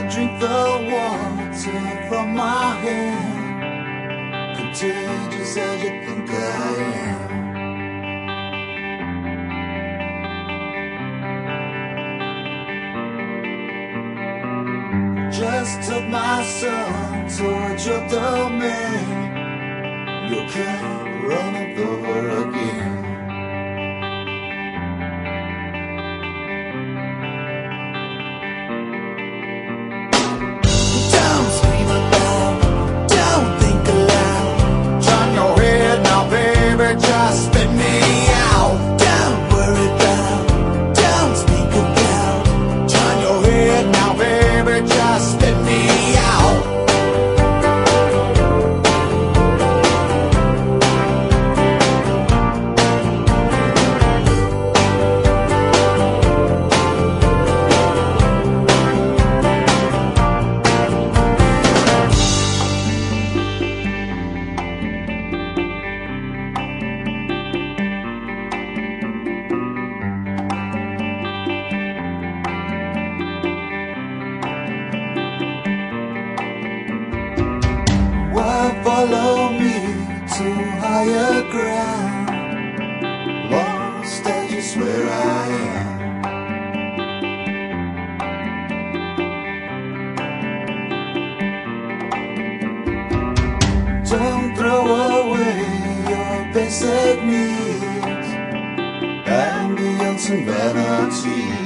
drink the water from my hand, contagious as you think I am. Just took my son towards your domain. You can't run it over again. Don't scream aloud, don't think aloud. Turn your head now, baby, just spit me out. Don't worry about, don't speak about. Turn your head now, baby, just spit me out. Why follow me to higher ground? Lost as you swear I am. Don't throw away your basic needs and be on some vanity.